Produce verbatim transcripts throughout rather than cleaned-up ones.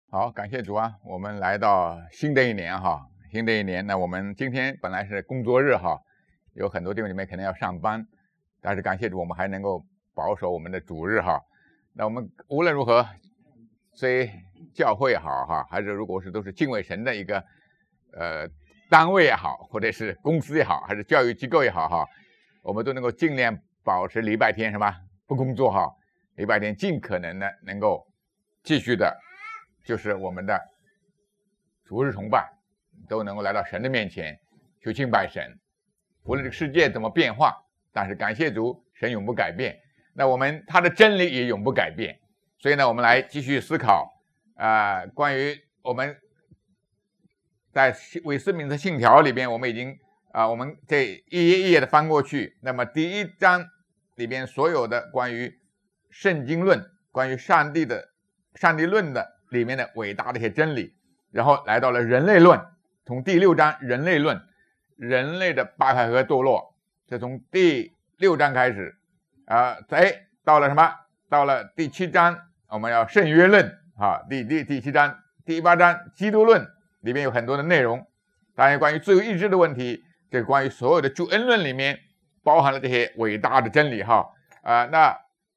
好，感谢主啊！我们来到新的一年哈，新的一年，那我们今天本来是工作日哈，有很多弟兄姊妹可能要上班，但是感谢主，我们还能够保守我们的主日哈。那我们无论如何，虽教会也好哈，还是如果是都是敬畏神的一个呃单位也好，或者是公司也好，还是教育机构也好哈，我们都能够尽量保持礼拜天什么不工作哈，礼拜天尽可能的能够继续的。就是我们的主日崇拜都能够来到神的面前去敬拜神，无论这个世界怎么变化，但是感谢主，神永不改变，那我们他的真理也永不改变。所以呢，我们来继续思考啊、呃，关于我们在韦斯敏特信条里边，我们已经啊、呃，我们这一页一页的翻过去，那么第一章里边所有的关于圣经论，关于上帝的上帝论的里面的伟大的一些真理，然后来到了人类论，从第六章人类论，人类的败坏和堕落，这从第六章开始啊，哎，到了什么？到了第七章，我们要圣约论啊，第第第七章、第八章基督论里面有很多的内容，当然关于自由意志的问题，这个关于所有的救恩论里面包含了这些伟大的真理哈啊，那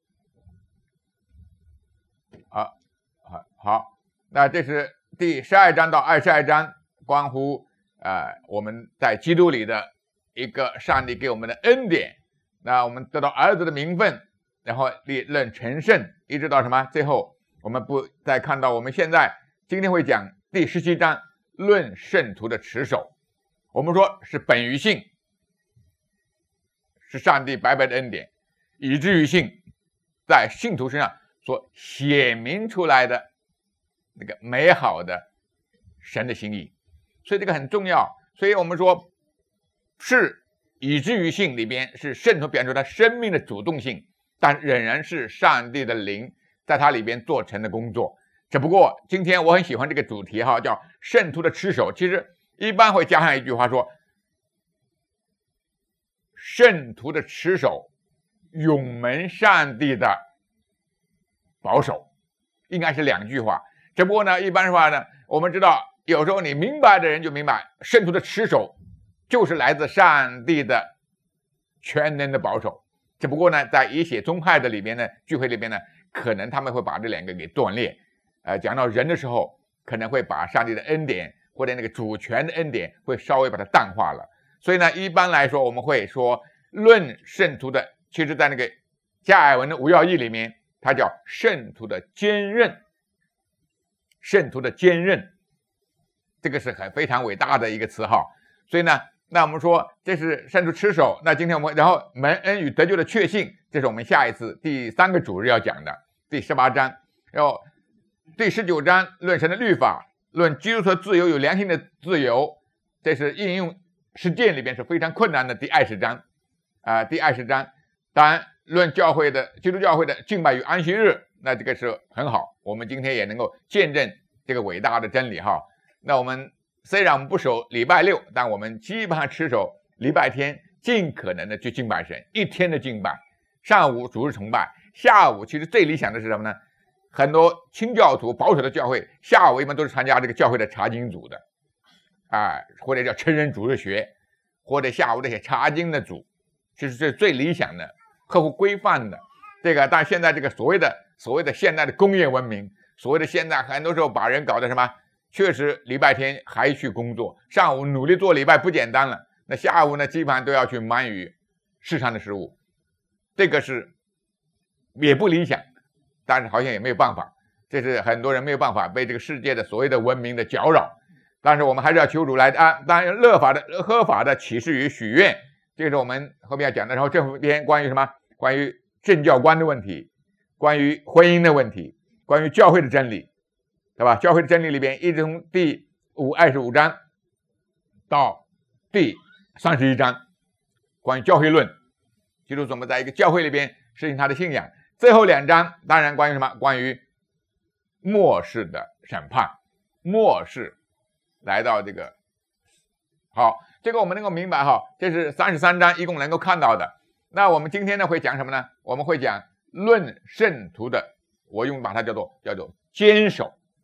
好。好，那这是第十二章到二十二章，关乎呃我们在基督里的一个上帝给我们的恩典。那我们得到儿子的名分，然后立任成圣，一直到什么？最后我们不再看到，我们现在今天会讲第十七章论圣徒的持守。我们说是本于性，是上帝白白的恩典，以至于性在信徒身上所显明出来的那个美好的神的心意，所以这个很重要。所以我们说是以至于性里边是圣徒表现出他生命的主动性，但仍然是上帝的灵在他里边做成的工作。只不过今天我很喜欢这个主题哈，叫圣徒的持守。其实一般会加上一句话说，圣徒的持守，永蒙上帝的保守，应该是两句话。只不过呢，一般的话呢，我们知道有时候你明白的人就明白，圣徒的持守就是来自上帝的全能的保守。只不过呢，在一些宗派的里边呢，聚会里边呢，可能他们会把这两个给断裂。呃，讲到人的时候，可能会把上帝的恩典或者那个主权的恩典会稍微把它淡化了。所以呢，一般来说我们会说论圣徒的，其实在那个加尔文的无要义里面，它叫圣徒的坚韧。圣徒的坚韧，这个是很非常伟大的一个词号。所以呢，那我们说这是圣徒持守。那今天我们然后蒙恩与得救的确信，这是我们下一次第三个主日要讲的第十八章。然后第十九章论神的律法，论基督徒的自由有良心的自由，这是应用实践里边是非常困难的第二十章啊、呃，第二十章。当然论教会的基督教会的敬拜与安息日，那这个是很好，我们今天也能够见证这个伟大的真理哈。那我们虽然我们不守礼拜六，但我们基本上持守礼拜天，尽可能的去敬拜神，一天的敬拜，上午主日崇拜，下午其实最理想的是什么呢？很多清教徒保守的教会，下午一般都是参加这个教会的查经组的啊，或者叫成人主日学，或者下午这些查经的组，其实是最理想的，合乎规范的。这个，但现在这个所谓的所谓的现代的工业文明，所谓的现在很多时候把人搞得什么？确实礼拜天还去工作，上午努力做礼拜不简单了，那下午呢基本上都要去忙于世上的事物，这个是也不理想，但是好像也没有办法，这是很多人没有办法被这个世界的所谓的文明的搅扰。但是我们还是要求主来啊，当然乐法的合法的启示与许愿，这个是我们后面要讲的。然后政府篇关于什么？关于政教观的问题，关于婚姻的问题，关于教会的真理，对吧？教会的真理里边，一直从第五二十五章到第三十一章，关于教会论，基督徒怎么在一个教会里边实行他的信仰。最后两章当然关于什么？关于末世的审判，末世来到这个好，这个我们能够明白哈，这是三十三章一共能够看到的。那我们今天呢会讲什么呢？我们会讲论圣徒的，我用把它叫做叫做坚守，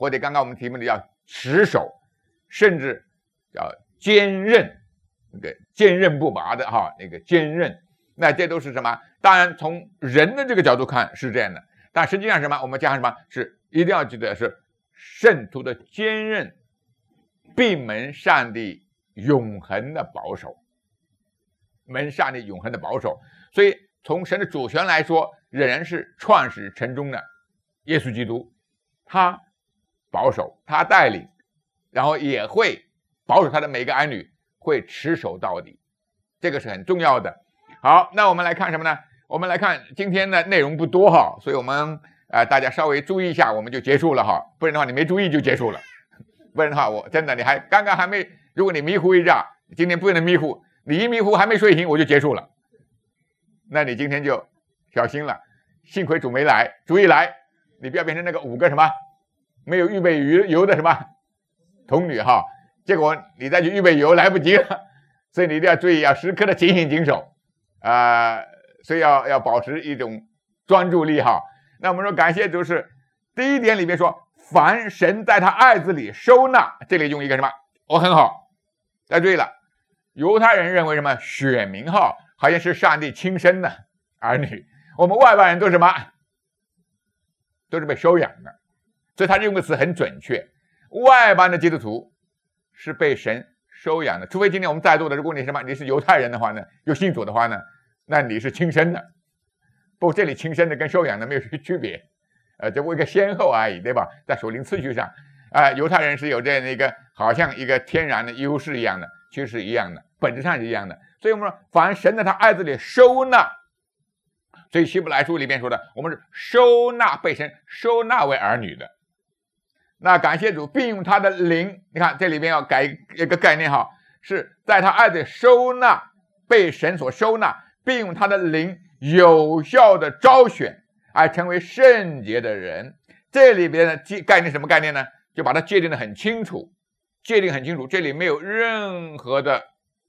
或者刚刚我们题目里叫持守，甚至叫坚韧，那个坚韧不拔的哈，那个坚韧，那这都是什么？当然从人的这个角度看是这样的，但实际上什么？我们加上什么？是一定要记得是圣徒的坚韧，必蒙上帝永恒的保守，蒙上帝永恒的保守。所以从神的主权来说，仍然是创始成终的耶稣基督，他保守，他带领，然后也会保守他的每个儿女，会持守到底，这个是很重要的。好，那我们来看什么呢？我们来看今天的内容不多哈，所以我们呃大家稍微注意一下，我们就结束了哈。不然的话，你没注意就结束了。不然的话，我真的你还刚刚还没，如果你迷糊一下，今天不能迷糊，你一迷糊还没睡醒，我就结束了。那你今天就小心了。幸亏主没来，主一来，你不要变成那个五个什么没有预备油的什么童女哈，结果你再去预备油来不及了。所以你一定要注意，要时刻的警醒谨守啊、呃，所以要要保持一种专注力哈。那我们说感谢主是第一点里面说，凡神在他爱子里收纳，这里用一个什么？我、哦、很好，答对了。犹太人认为什么？选民哈，好像是上帝亲生的儿女。我们外邦人都是什么？都是被收养的，所以他用的词很准确。外邦的基督徒是被神收养的，除非今天我们在座的，如果你什么你是犹太人的话呢，有信主的话呢，那你是亲生的。不过这里亲生的跟收养的没有区别，呃，只不过一个先后而已，对吧？在属灵次序上，啊、呃，犹太人是有这样的一个好像一个天然的优势一样的，其实是一样的，本质上是一样的。所以我们说，凡神在他爱子里收纳，所以希伯来书里面说的，我们是收纳被神收纳为儿女的。那感谢主，并用他的灵，你看这里边要改一个概念哈，是在他爱子里收纳，被神所收纳，并用他的灵有效的招选，而成为圣洁的人。这里边的概念什么概念呢？就把它界定的很清楚，界定很清楚，这里没有任何的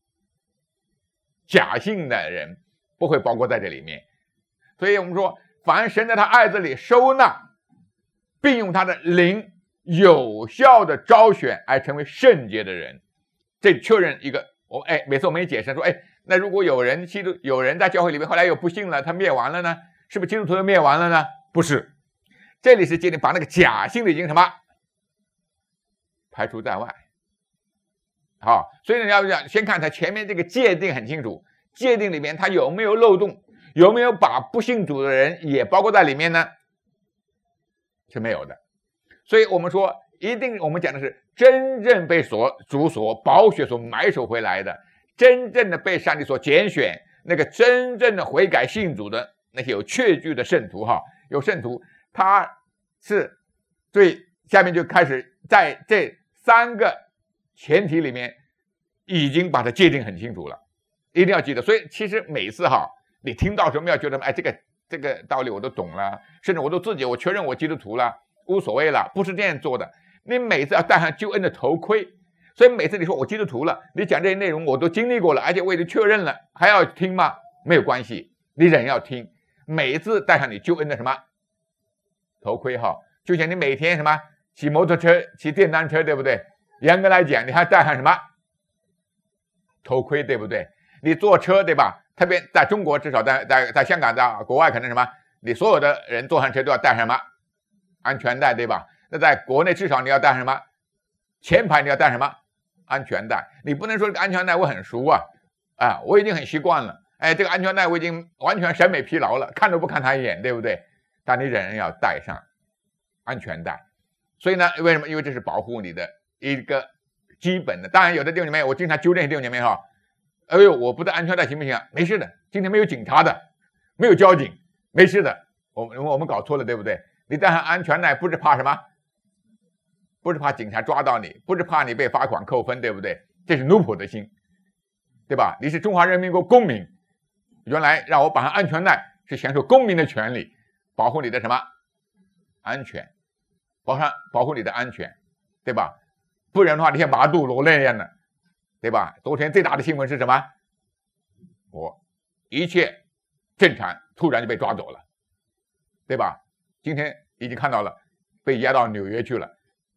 假性的人不会包括在这里面。所以我们说，凡神在他爱子里收纳，并用他的灵有效的招选而成为圣洁的人。这确认一个，我哎，每次我们也解释说，哎，那如果有人基督有人在教会里面后来又不信了，他灭亡了呢？是不是基督徒灭亡了呢？不是，这里是界定把那个假性的已经什么排除在外。好，所以你要讲，先看他前面这个界定很清楚，界定里面他有没有漏洞，有没有把不信主的人也包括在里面呢？是没有的。所以我们说，一定我们讲的是真正被所主所宝血所买手回来的，真正的被上帝所拣选，那个真正的悔改信主的那些有确据的圣徒哈，有圣徒，他是最下面就开始在这三个前提里面已经把它界定很清楚了，一定要记得。所以其实每次哈，你听到什么要觉得哎，这个这个道理我都懂了，甚至我都自己我确认我基督徒了，无所谓了，不是这样做的。你每次要戴上救恩的头盔，所以每次你说我基督徒了，你讲这些内容我都经历过了，而且我已经确认了，还要听吗？没有关系，你仍要听。每一次戴上你救恩的什么头盔哈，就像你每天什么骑摩托车、骑电单车，对不对？严格来讲，你还戴上什么头盔，对不对？你坐车，对吧？特别在中国，至少在在在香港，在国外，可能什么，你所有的人坐上车都要戴什么安全带，对吧？那在国内至少你要带什么？前排你要带什么？安全带。你不能说这个安全带我很熟啊，啊，我已经很习惯了。哎，这个安全带我已经完全审美疲劳了，看都不看他一眼，对不对？但你仍然要带上安全带。所以呢，为什么？因为这是保护你的一个基本的。当然，有的弟兄姐妹，我经常纠正弟兄姐妹哈，哎呦，我不带安全带行不行啊？没事的，今天没有警察的，没有交警，没事的。我们我们搞错了，对不对？你带上安全带不是怕什么？不是怕警察抓到你，不是怕你被罚款扣分，对不对？这是奴仆的心，对吧？你是中华人民共和国公民，原来让我绑上安全带是享受公民的权利，保护你的什么安全，保上保护你的安全，对吧？不然的话，你像马杜罗那样的，对吧？昨天最大的新闻是什么？我一切正常，突然就被抓走了，对吧？今天已经看到了，被押到纽约去了。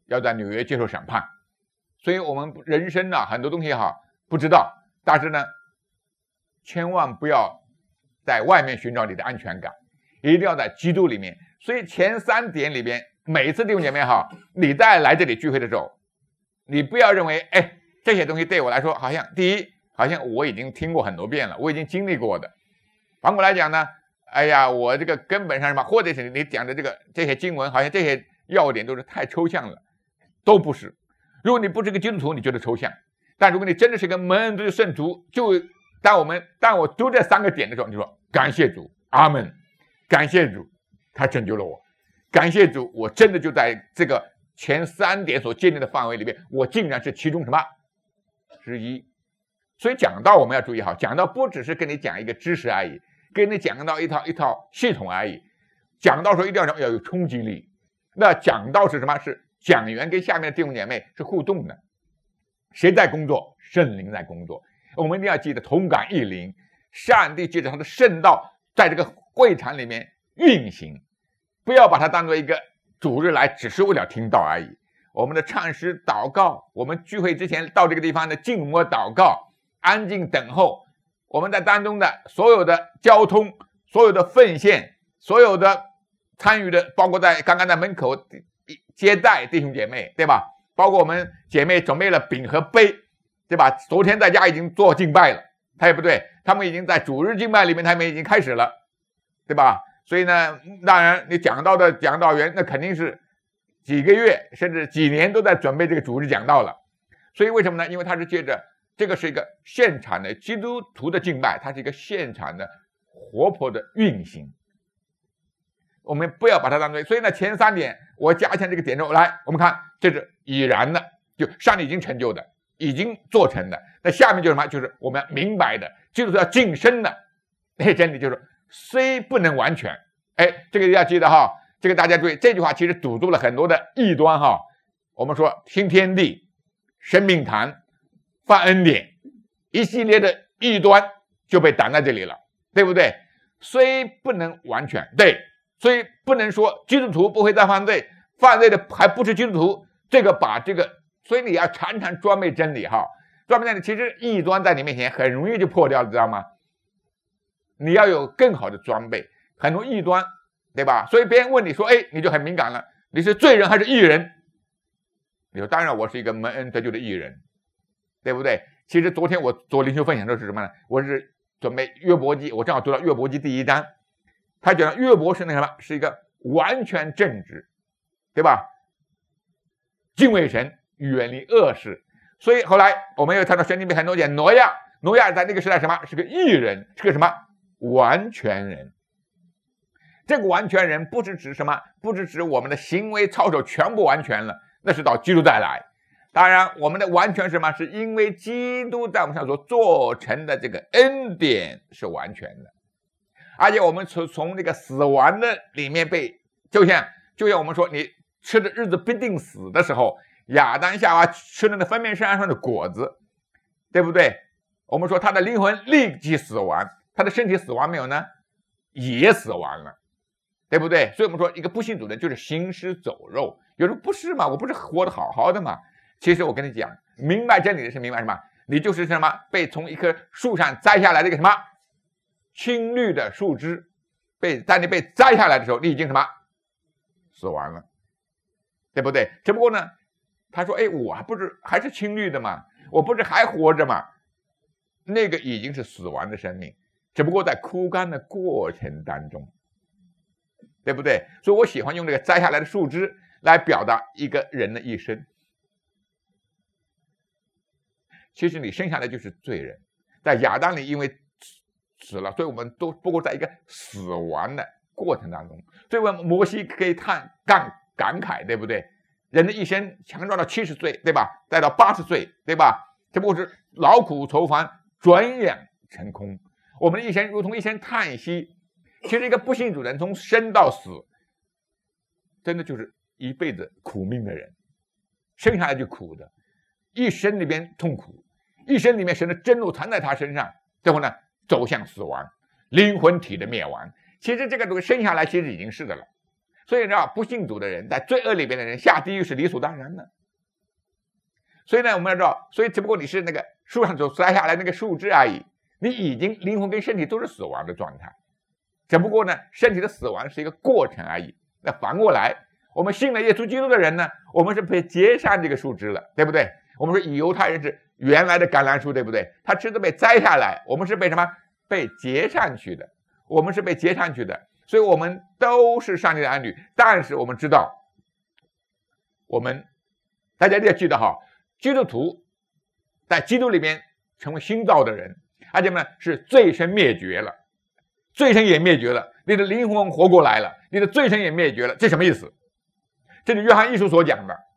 要在纽约接受审判。所以我们人生呢、啊、很多东西哈不知道，但是呢，千万不要在外面寻找你的安全感，一定要在基督里面。所以前三点里边，每一次弟兄姐妹哈，你在来这里聚会的时候，你不要认为哎这些东西对我来说好像第一好像我已经听过很多遍了，我已经经历过的。反过来讲呢，哎呀，我这个根本上什么，或者是你讲的这个这些经文，好像这些要点都是太抽象了，都不是。如果你不是个基督徒，你觉得抽象；但如果你真的是个蒙恩的圣徒，就当我们当我读这三个点的时候，你说感谢主，阿门，感谢主，他拯救了我，感谢主，我真的就在这个前三点所界定的范围里面，我竟然是其中什么之一。所以讲道我们要注意好，讲道不只是跟你讲一个知识而已，跟你讲到一套一套系统而已。讲道时候一定要要有冲击力。那讲道是什么？是讲员跟下面的弟兄姐妹是互动的。谁在工作？圣灵在工作。我们一定要记得同感一灵，上帝借着他的圣道在这个会场里面运行，不要把它当做一个主日来只是为了听道而已。我们的唱诗祷告，我们聚会之前到这个地方的静默祷告，安静等候，我们在当中的所有的交通，所有的奉献，所有的参与的，包括在刚刚在门口接待弟兄姐妹，对吧？包括我们姐妹准备了饼和杯，对吧？昨天在家已经做敬拜了，他也不对，他们已经在主日敬拜里面，他们已经开始了，对吧？所以呢，当然你讲道的讲道员，那肯定是几个月甚至几年都在准备这个主日讲道了。所以为什么呢？因为他是借着这个是一个现场的基督徒的敬拜，它是一个现场的活泼的运行。我们不要把它当成，所以呢，前三点我加强这个点之后，来，我们看这是已然的，就上帝已经成就的，已经做成的。那下面就是什么？就是我们要明白的，就是要晋升的。哎，真理就是虽不能完全，哎，这个要记得哈，这个大家注意，这句话其实堵住了很多的异端哈。我们说新天地、生命坛、犯恩典，一系列的异端就被挡在这里了，对不对？虽不能完全对。所以不能说基督徒不会再犯罪，犯罪的还不是基督徒，这个把这个，所以你要常常装备真理哈，装备真理，其实异端在你面前很容易就破掉了，知道吗？你要有更好的装备，很多异端，对吧？所以别人问你说，哎，你就很敏感了，你是罪人还是义人？你说当然我是一个蒙恩得救的义人，对不对？其实昨天我做灵修分享的是什么呢？我是准备约伯记，我正好读到约伯记第一章。他讲约伯是那什么？是一个完全正直，对吧？敬畏神，远离恶事。所以后来我们又看到圣经里很多讲挪亚，挪亚在那个时代什么？是个义人，是个什么？完全人。这个完全人不是指什么？不是指我们的行为操守全部完全了，那是到基督再来。当然，我们的完全是什么？是因为基督在我们上所做成的这个恩典是完全的。而且我们从从这个死亡的里面被，就像就像我们说，你吃的日子必定死的时候，亚当夏娃吃了那分辨山上的果子，对不对？我们说他的灵魂立即死亡，他的身体死亡没有呢？也死亡了，对不对？所以我们说一个不信主的就是行尸走肉。有人说不是嘛，我不是活得好好的嘛？其实我跟你讲，明白真理的是明白什么？你就是什么？被从一棵树上摘下来的一个什么？青绿的树枝，被当你被摘下来的时候，你已经什么死亡了，对不对？只不过呢，他说：“哎，我还不是还是青绿的嘛，我不是还活着嘛？”那个已经是死亡的生命，只不过在枯干的过程当中，对不对？所以我喜欢用这个摘下来的树枝来表达一个人的一生。其实你生下来就是罪人，在亚当里因为死了，所以我们都不过在一个死亡的过程当中。所以我们摩西可以叹感感慨，对不对？人的一生强壮到七十岁，对吧？再到八十岁，对吧？只不过是劳苦愁烦，转眼成空。我们的一生如同一声叹息。其实一个不信主人从生到死，真的就是一辈子苦命的人，生下来就苦的，一生里边痛苦，一生里面神的震怒藏在他身上，最后呢走向死亡，灵魂体的灭亡。其实这个东西生下来其实已经是的了， 所以你知道，不信主的人，在罪恶里边的人下地狱是理所当然的。所以呢，我们要知道，所以只不过你是那个树上所摘下来那个树枝而已，你已经灵魂跟身体都是死亡的状态，只不过呢，身体的死亡是一个过程而已。那反过来，我们信了耶稣基督的人呢，我们是被结上这个树枝了，对不对？我们说犹太人是原来的橄榄树，对不对？他枝子被摘下来，我们是被什么？被结上去的，我们是被结上去的。所以我们都是上帝的儿女，但是我们知道，我们大家一定要记得哈，基督徒在基督里面成为新造的人，而且呢是罪身灭绝了，罪身也灭绝了，你的灵魂活过来了，你的罪身也灭绝了，这什么意思？这是约翰一书所讲的，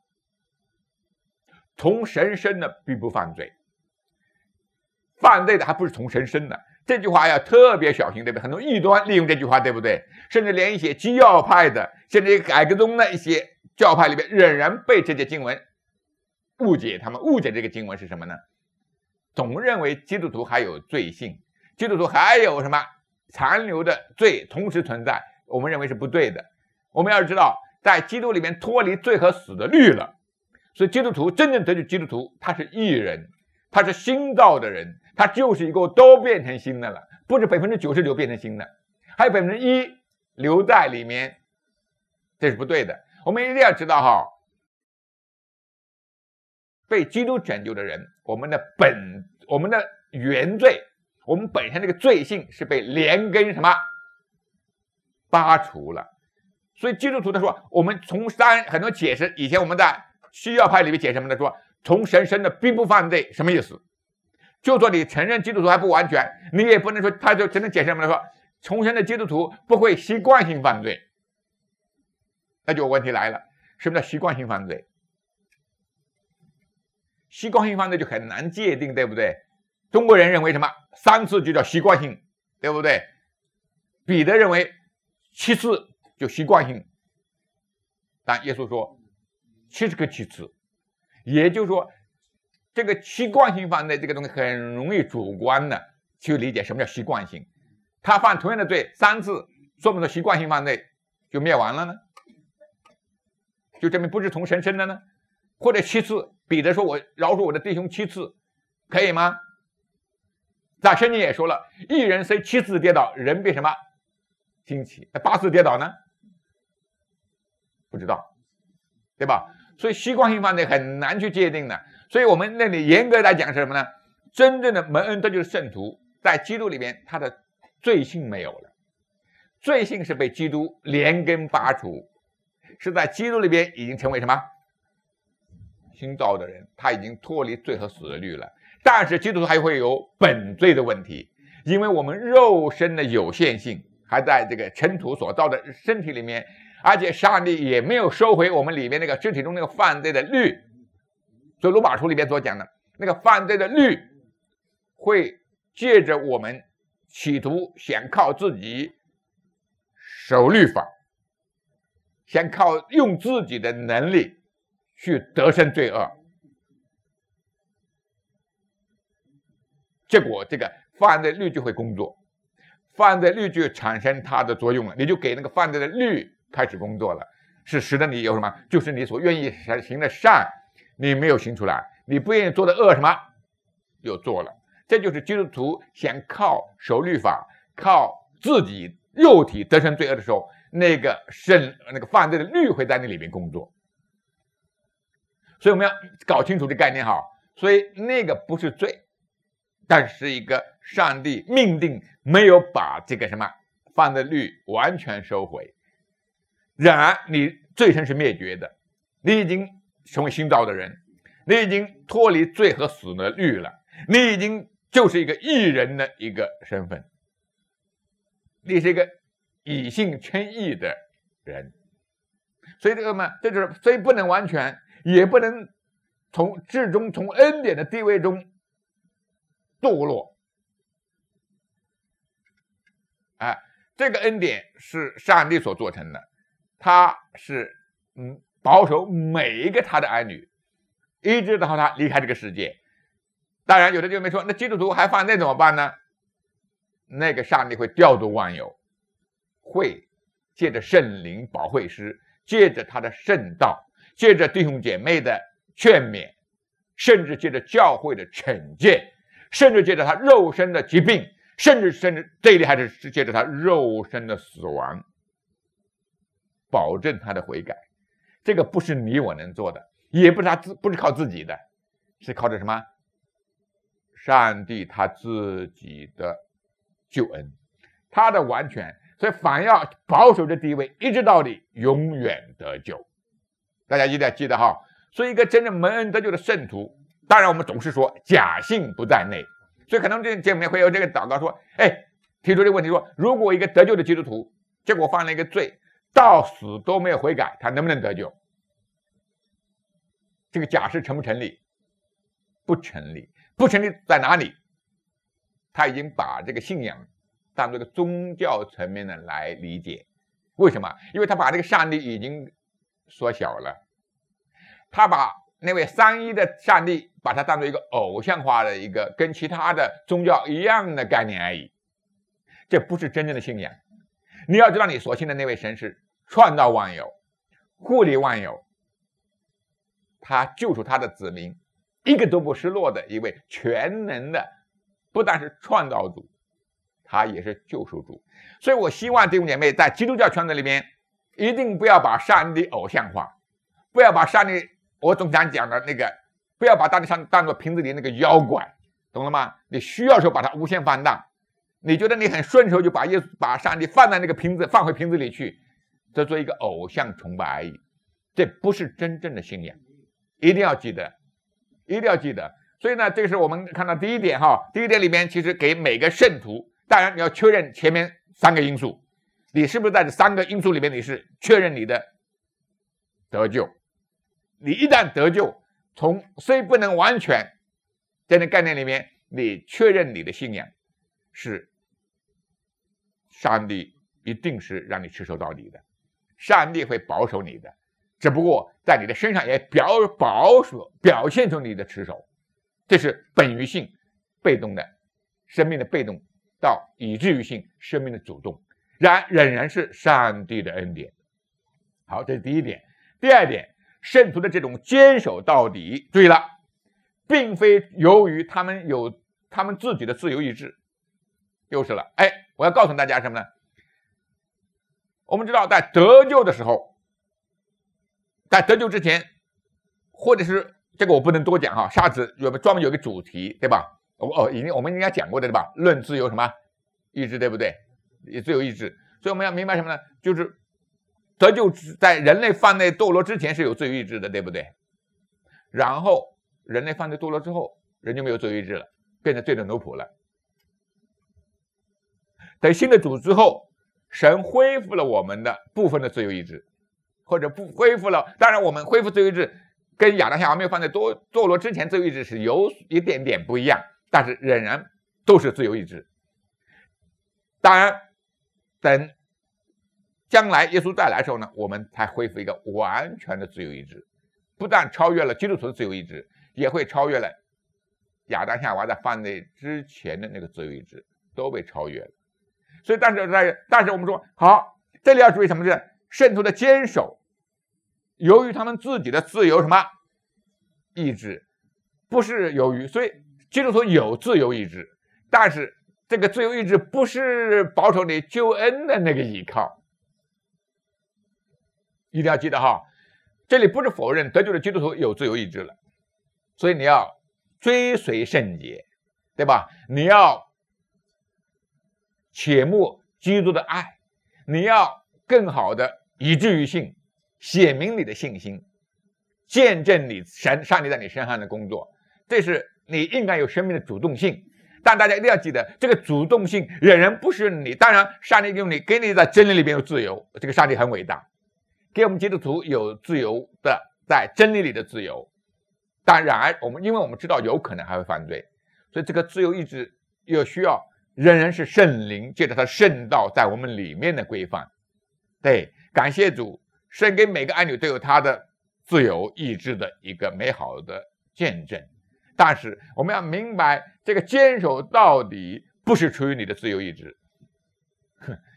从神生的必不犯罪，犯罪的还不是从神生的。这句话要特别小心，对不对？很多异端利用这句话，对不对？甚至连一些基要派的，甚至改革宗的一些教派里面，仍然被这些经文误解。他们误解这个经文是什么呢？总认为基督徒还有罪性，基督徒还有什么残留的罪同时存在。我们认为是不对的。我们要知道，在基督里面脱离罪和死的律了。所以基督徒真正得救基督徒，他是义人，他是新造的人。他就是一个都变成新的了，不是百分之九十九变成新的，还有百分之一留在里面，这是不对的。我们一定要知道哈，被基督拯救的人，我们的本，我们的原罪，我们本身这个罪性是被连根什么拔除了。所以基督徒他说，我们从三很多解释，以前我们在需要派里面解释什么呢？说从神生的必不犯罪，什么意思？就说你承认基督徒还不完全，你也不能说他就只能解释什么呢？说重生的基督徒不会习惯性犯罪，那就问题来了，什么叫习惯性犯罪？习惯性犯罪就很难界定，对不对？中国人认为什么三次就叫习惯性，对不对？彼得认为七次就习惯性，但耶稣说七十个七次，也就是说这个习惯性犯罪这个东西很容易主观的去理解什么叫习惯性。他犯同样的罪三次，说不说习惯性犯罪就灭亡了呢？就证明不是从神生的呢？或者七次，彼得说我饶恕我的弟兄七次，可以吗？在圣经也说了，一人虽七次跌倒，人变什么兴起？八次跌倒呢？不知道，对吧？所以习惯性犯罪很难去界定的。所以我们那里严格来讲是什么呢？真正的蒙恩得救的圣徒，在基督里面，他的罪性没有了，罪性是被基督连根拔除，是在基督里边已经成为什么新造的人，他已经脱离罪和死的律了。但是基督徒还会有本罪的问题，因为我们肉身的有限性还在这个尘土所造的身体里面，而且上帝也没有收回我们里面那个身体中那个犯罪的律。所以罗马书里面所讲的那个犯罪的律，会借着我们企图想靠自己守律法，想靠用自己的能力去得胜罪恶，结果这个犯罪律就会工作，犯罪律就产生它的作用了，你就给那个犯罪的律开始工作了，是使得你有什么？就是你所愿意行的善你没有行出来，你不愿意做的恶什么又做了。这就是基督徒想靠守律法，靠自己肉体得胜罪恶的时候，那个圣那个犯罪的律会在那里面工作。所以我们要搞清楚这概念哈。所以那个不是罪，但是一个上帝命定没有把这个什么犯罪律完全收回。然而你罪身是灭绝的，你已经成为新造的人，你已经脱离罪和死的律了，你已经就是一个义人的一个身份，你是一个以信称义的人。所以这个嘛，这就是虽不能完全，也不能从至终从恩典的地位中堕落。啊，这个恩典是上帝所做成的，他是嗯保守每一个他的儿女，一直到他离开这个世界。当然有的就没说，那基督徒还犯罪怎么办呢？那个上帝会调度万有，会借着圣灵保惠师，借着他的圣道，借着弟兄姐妹的劝勉，甚至借着教会的惩戒，甚至借着他肉身的疾病，甚至甚至最厉害的是借着他肉身的死亡，保证他的悔改。这个不是你我能做的，也不是他自不是靠自己的，是靠着什么？上帝他自己的救恩，他的完全。所以反要保守这地位，一直到底，永远得救。大家一定要记得哈。所以一个真正蒙恩得救的圣徒，当然我们总是说假信不在内，所以可能这节目里面会有这个祷告说，哎，提出这个问题说，如果一个得救的基督徒，结果犯了一个罪，到死都没有悔改，他能不能得救？这个假设成不成立？不成立。不成立在哪里？他已经把这个信仰当作一个宗教层面的来理解。为什么？因为他把这个上帝已经缩小了，他把那位三一的上帝把它当作一个偶像化的一个跟其他的宗教一样的概念而已。这不是真正的信仰。你要知道，你所信的那位神是创造万有、护理万有，他救赎他的子民，一个都不失落的一位全能的，不但是创造主，他也是救赎主。所以我希望弟兄姐妹在基督教圈子里面，一定不要把上帝偶像化，不要把上帝，我总想讲的那个，不要把上帝上当作瓶子里那个妖怪，懂了吗？你需要时候把它无限放大，你觉得你很顺手就把耶稣把上帝放在那个瓶子，放回瓶子里去，这做一个偶像崇拜而已，这不是真正的信仰，一定要记得。一定要记得。所以呢，这个是我们看到第一点哈。第一点里面其实给每个圣徒，当然你要确认前面三个因素，你是不是在这三个因素里面你是确认你的得救？你一旦得救，从虽不能完全在那概念里面，你确认你的信仰是上帝一定是让你持守到底的，上帝会保守你的。只不过在你的身上也表保守表现出你的持守，这是本于性被动的生命的被动，到以至于性生命的主动，然仍然是上帝的恩典。好，这是第一点。第二点，圣徒的这种坚守到底，注意了，并非由于他们有他们自己的自由意志，就是了。哎，我要告诉大家什么呢？我们知道在得救的时候，在得救之前，或者是这个我不能多讲哈，下次有专门有个主题，对吧？哦，已经我们应该讲过的，对吧？论自由什么意志，对不对？自由意志，所以我们要明白什么呢？就是得救在人类犯罪堕落之前是有自由意志的，对不对？然后人类犯罪堕落之后，人就没有自由意志了，变成罪的奴仆了。等新的主之后，神恢复了我们的部分的自由意志。或者不恢复了，当然我们恢复自由意志跟亚当夏娃没有犯罪堕堕落之前自由意志是有一点点不一样，但是仍然都是自由意志。当然等将来耶稣再来的时候呢，我们才恢复一个完全的自由意志，不但超越了基督徒的自由意志，也会超越了亚当夏娃在犯罪之前的那个自由意志，都被超越了。所以但是但是我们说好，这里要注意什么？是圣徒的坚守，由于他们自己的自由什么意志，不是由于，所以基督徒有自由意志，但是这个自由意志不是保守你救恩的那个依靠，一定要记得哈。这里不是否认得救的基督徒有自由意志了，所以你要追随圣洁，对吧？你要切慕基督的爱，你要更好的以至于信，显明你的信心，见证你神上帝在你身上的工作，这是你应该有生命的主动性。但大家一定要记得，这个主动性仍然不是你，当然上帝用你给你在真理里边有自由，这个上帝很伟大，给我们基督徒有自由的在真理里的自由。但然而我们因为我们知道有可能还会犯罪，所以这个自由意志又需要仍然是圣灵借着他圣道在我们里面的规范。对，感谢主，神给每个儿女都有他的自由意志的一个美好的见证。但是我们要明白，这个坚守到底不是出于你的自由意志。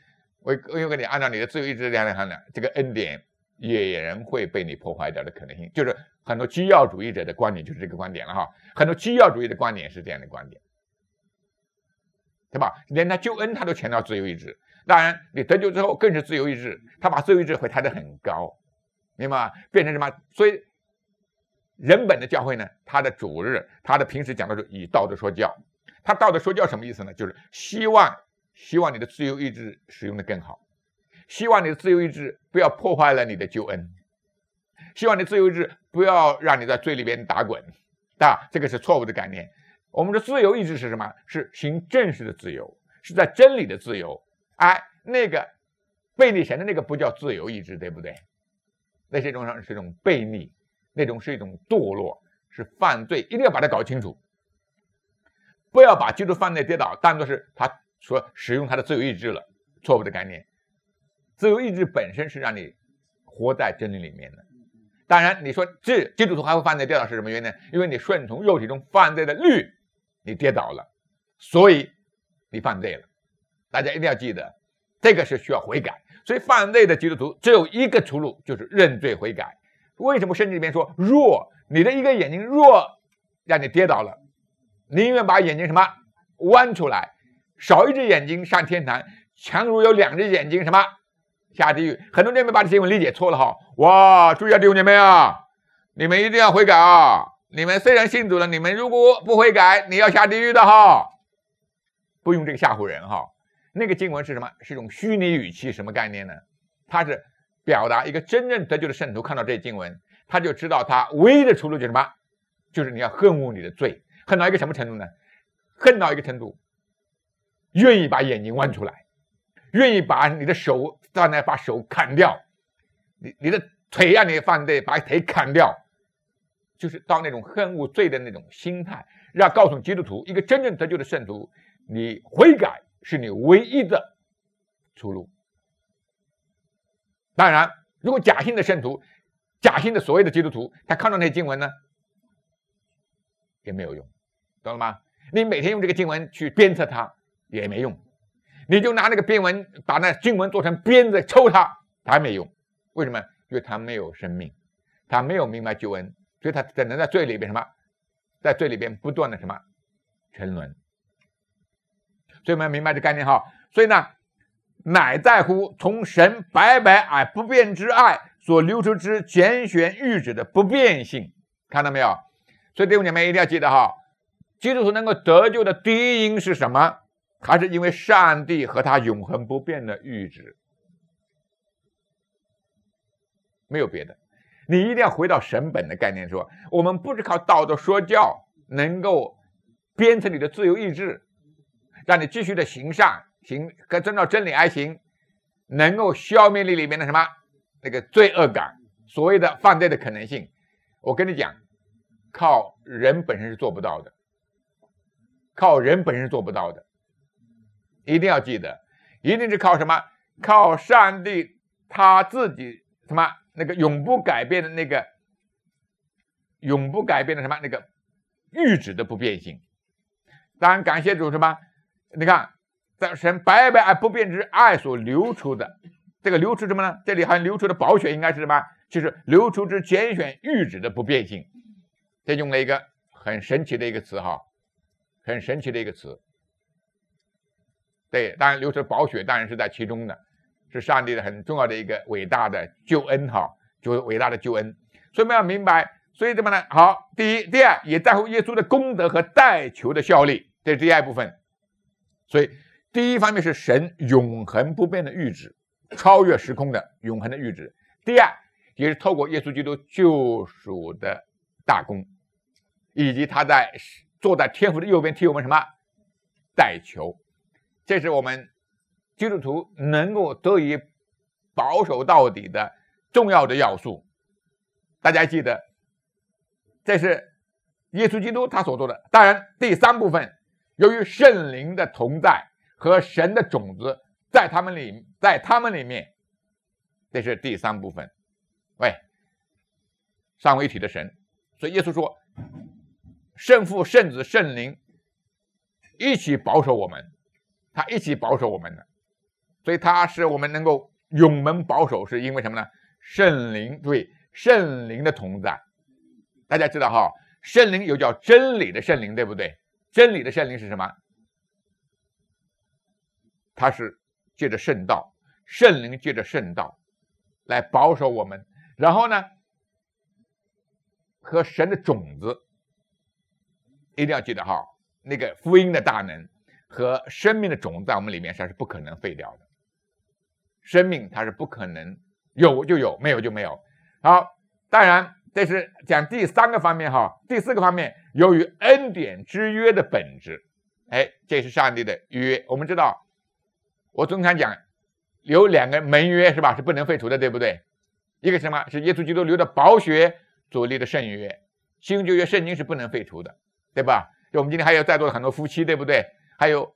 我我又跟你按照你的自由意志这样看呢，这个恩典也人会被你破坏掉的可能性，就是很多基要主义者的观点就是这个观点了哈，很多基要主义的观点是这样的观点，对吧？连他救恩他都强调自由意志，当然你得救之后更是自由意志，他把自由意志会抬得很高，明白吗？变成什么？所以人本的教会呢，他的主日，他的平时讲的是以道德说教，他道德说教什么意思呢？就是希望希望你的自由意志使用的更好，希望你的自由意志不要破坏了你的救恩，希望你的自由意志不要让你在罪里边打滚，啊，这个是错误的概念。我们的自由意志是什么？是行正式的自由，是在真理的自由。哎，那个背逆神的那个不叫自由意志，对不对？那是一种是一种背逆，那种是一种堕落，是犯罪，一定要把它搞清楚，不要把基督犯罪跌倒当作是他说使用他的自由意志了，错误的概念。自由意志本身是让你活在真理里面的。当然你说这基督徒还会犯罪跌倒是什么原因呢？因为你顺从肉体中犯罪的律，你跌倒了，所以你犯罪了。大家一定要记得，这个是需要悔改。所以犯罪的基督徒只有一个出路，就是认罪悔改。为什么圣经里面说，若你的一个眼睛若让你跌倒了，宁愿把眼睛什么弯出来，少一只眼睛上天堂，强如有两只眼睛什么下地狱。很多人没把这经文理解错了哈。哇，注意啊，弟兄姐妹啊，你们一定要悔改啊！你们虽然信主了，你们如果不悔改，你要下地狱的哈。不用这个吓唬人哈。那个经文是什么？是一种虚拟语气，什么概念呢？它是表达一个真正得救的圣徒看到这经文，他就知道他唯一的出路就是什么？就是你要恨恶你的罪，恨到一个什么程度呢？恨到一个程度，愿意把眼睛弯出来，愿意把你的手让那把手砍掉，你你的腿让你犯罪，把腿砍掉，就是到那种恨恶罪的那种心态，让告诉基督徒，一个真正得救的圣徒，你悔改是你唯一的出路。当然，如果假信的圣徒，假信的所谓的基督徒，他看到那些经文呢，也没有用，懂了吗？你每天用这个经文去鞭策他也没用，你就拿那个鞭文把那经文做成鞭子抽他，他还没用。为什么？因为他没有生命，他没有明白救恩，所以他只能在罪里边什么，在罪里边不断的什么沉沦。所以我们要明白这概念哈。所以呢，乃在乎从神白白而不变之爱所流出之拣选预旨的不变性，看到没有？所以弟兄姐妹一定要记得哈，基督徒能够得救的第一因是什么？还是因为上帝和他永恒不变的预旨，没有别的。你一定要回到神本的概念说，我们不是靠道德说教能够鞭策你的自由意志，让你继续的行善，行跟遵照真理而行，能够消灭你里面的什么那个罪恶感，所谓的犯罪的可能性。我跟你讲，靠人本身是做不到的，靠人本身是做不到的。一定要记得，一定是靠什么？靠上帝他自己什么那个永不改变的那个永不改变的什么那个预旨的不变性。当然感谢主什么？你看，在神白白而不变之爱所流出的，这个流出什么呢？这里还流出的宝血应该是什么？就是流出之拣选预旨的不变性。这用了一个很神奇的一个词哈，很神奇的一个词。对，当然流出的宝血当然是在其中的，是上帝的很重要的一个伟大的救恩哈，就是伟大的救恩。所以我们要明白，所以怎么呢？好，第一、第二，也在乎耶稣的功德和代求的效力，这是第二部分。所以第一方面是神永恒不变的预旨，超越时空的永恒的预旨。第二，也是透过耶稣基督救赎的大功，以及他在坐在天父的右边替我们什么代求。这是我们基督徒能够得以保守到底的重要的要素。大家记得，这是耶稣基督他所做的。当然第三部分，由于圣灵的同在和神的种子在他们里在他们里面，这是第三部分。喂，三位一体的神。所以耶稣说，圣父圣子圣灵一起保守我们，他一起保守我们的。 所以它是我们能够永门保守，是因为什么呢？圣灵，对，圣灵的同在。大家知道哈，圣灵有叫真理的圣灵，对不对？真理的圣灵是什么？它是借着圣道，圣灵借着圣道来保守我们，然后呢，和神的种子，一定要记得哈，那个福音的大能和生命的种子在我们里面是不可能废掉的。生命它是不可能有就有，没有就没有。好，当然这是讲第三个方面哈。第四个方面，由于恩典之约的本质，哎，这是上帝的约。我们知道，我经常讲有两个盟约是吧？是不能废除的，对不对？一个什么？是耶稣基督流的宝血所立的圣约，新旧约圣经是不能废除的，对吧？就我们今天还有在座的很多夫妻，对不对？还有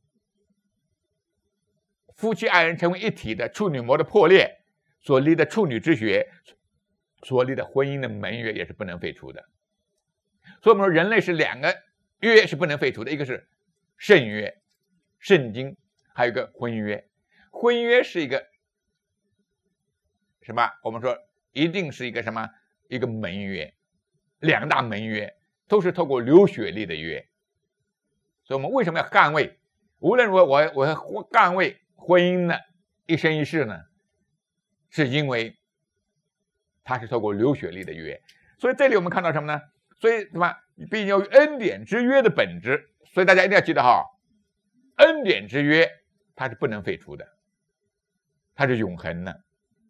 夫妻二人成为一体的处女膜的破裂所立的处女之血所立的婚姻的盟约也是不能废除的。所以我们说人类是两个约是不能废除的，一个是圣约圣经，还有一个婚约。婚约是一个什么？我们说一定是一个什么？一个盟约，两大盟约都是透过流血立的约。所以我们为什么要捍卫？无论如何，我我捍卫婚姻呢，一生一世呢，是因为它是透过流血立的约。所以这里我们看到什么呢？所以什么？毕竟由于恩典之约的本质，所以大家一定要记得哈，恩典之约它是不能废除的，它是永恒的。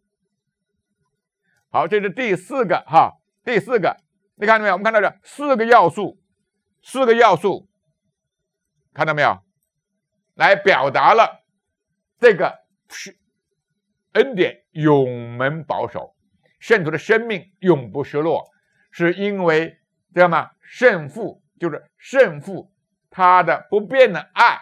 好，这是第四个哈，第四个，你看到没有？我们看到这四个要素，四个要素，看到没有？来表达了这个是恩典永门保守，圣徒的生命永不失落，是因为知道吗？圣父就是圣父他的不变的爱，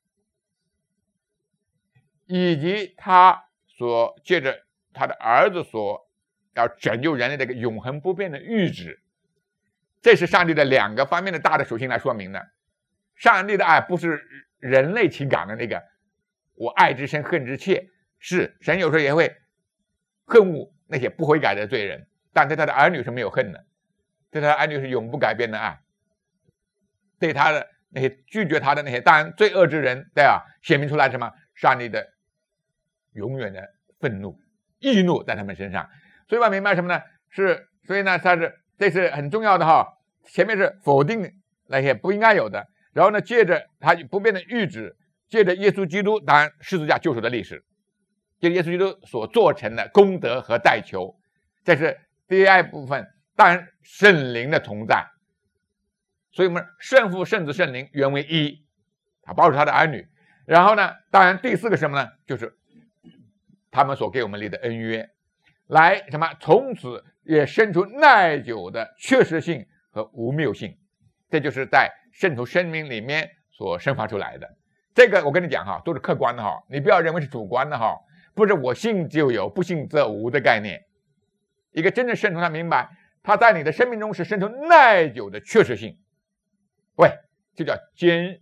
以及他所借着他的儿子所要拯救人类的一个永恒不变的预旨，这是上帝的两个方面的大的属性来说明的。上帝的爱不是人类情感的那个我爱之深恨之切，是神有时候也会恨恶那些不悔改的罪人，但对他的儿女是没有恨的，对他的儿女是永不改变的爱，对他的那些拒绝他的那些当然罪恶之人，对吧？显明出来什么？上帝的永远的愤怒易怒在他们身上。所以我明白什么呢？是所以呢，它是这是很重要的哈。前面是否定那些不应该有的，然后呢，借着他不变的预旨，借着耶稣基督当然十字架救赎的历史，借着耶稣基督所做成的功德和代求，这是第二部分。当然圣灵的同在，所以我们圣父圣子圣灵原为一，他保守他的儿女。然后呢，当然第四个什么呢？就是他们所给我们立的恩约，来什么？从此也生出耐久的确实性和无谬性，这就是在圣徒生命里面所生发出来的。这个我跟你讲哈，都是客观的哈，你不要认为是主观的哈，不是我信就有，不信则无的概念。一个真正圣徒他明白，他在你的生命中是生出耐久的确实性，喂，这叫坚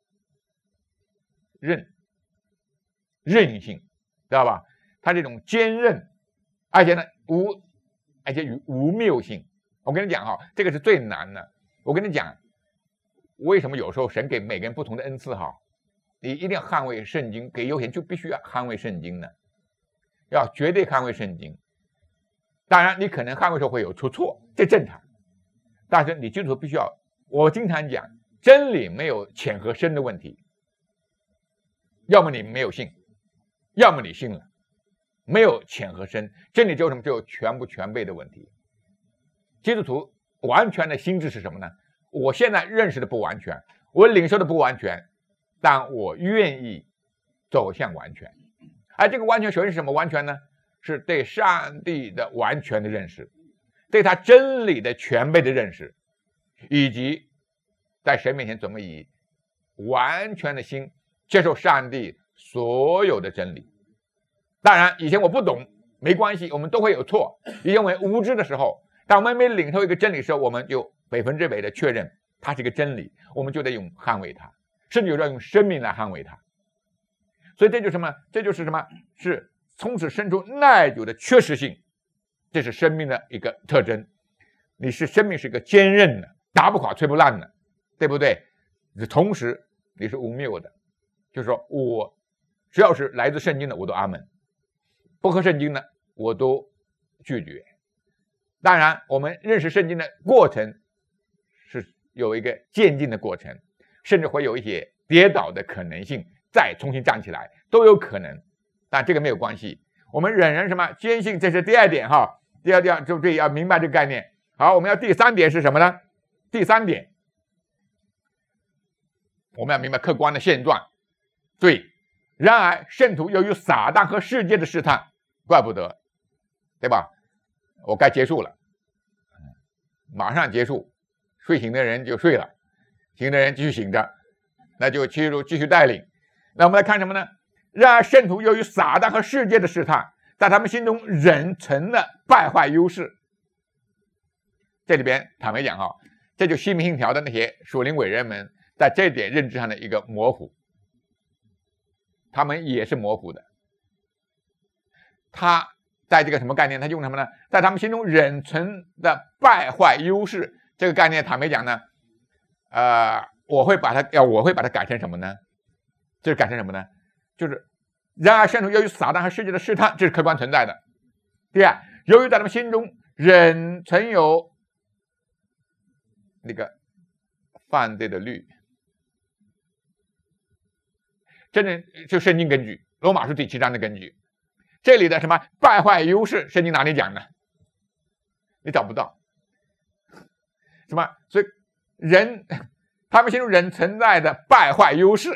韧韧性，知道吧？他这种坚韧，而且呢无，而且与无谬性。我跟你讲哈，这个是最难的。我跟你讲，为什么有时候神给每个人不同的恩赐哈？你一定要捍卫圣经，给优先就必须要捍卫圣经的，要绝对捍卫圣经。当然，你可能捍卫时候会有出错，这正常。但是你基督徒必须要，我经常讲，真理没有浅和深的问题。要么你没有信，要么你信了，没有浅和深。真理只有什么？只有全不全备的问题。基督徒完全的心智是什么呢？我现在认识的不完全，我领受的不完全，但我愿意走向完全。而这个完全首先是什么完全呢？是对上帝的完全的认识，对他真理的全备的认识，以及在神面前怎么以完全的心接受上帝所有的真理。当然以前我不懂没关系，我们都会有错，以前我们无知的时候，当我们没领受一个真理的时候，我们就百分之百的确认它是一个真理，我们就得用捍卫它，甚至有时候用生命来捍卫它。 所以这就是什么？这就是什么？是从此生出耐久的确实性，这是生命的一个特征。你是生命是一个坚韧的，打不垮、吹不烂的，对不对？同时你是无谬的，就是说我只要是来自圣经的，我都阿门；不合圣经的，我都拒绝。当然，我们认识圣经的过程是有一个渐进的过程，甚至会有一些跌倒的可能性，再重新站起来都有可能。但这个没有关系，我们仍然什么坚信，这是第二点哈。第二点就对，要明白这个概念。好，我们要第三点是什么呢？第三点，我们要明白客观的现状。对，然而圣徒由于撒旦和世界的试探，怪不得，对吧？我该结束了，马上结束，睡醒的人就睡了，醒的人继续醒着，那就继续继续带领。那我们来看什么呢？然而圣徒由于撒旦和世界的试探，在他们心中仍存了败坏优势。这里边坦白讲哈，这就西敏信条的那些属灵伟人们在这点认知上的一个模糊，他们也是模糊的。他在这个什么概念？他用什么呢？在他们心中仍存的败坏优势这个概念，坦白讲呢，呃，我会把它要我会把它改成什么呢？就是改成什么呢？就是然而圣徒由于撒旦和世界的试探，这是客观存在的。第二，由于在他们心中仍存有那个犯罪的律，真正就圣经根据罗马书第七章的根据。这里的什么败坏优势，圣经哪里讲的？你找不到。什么？所以人他们心中人存在的败坏优势，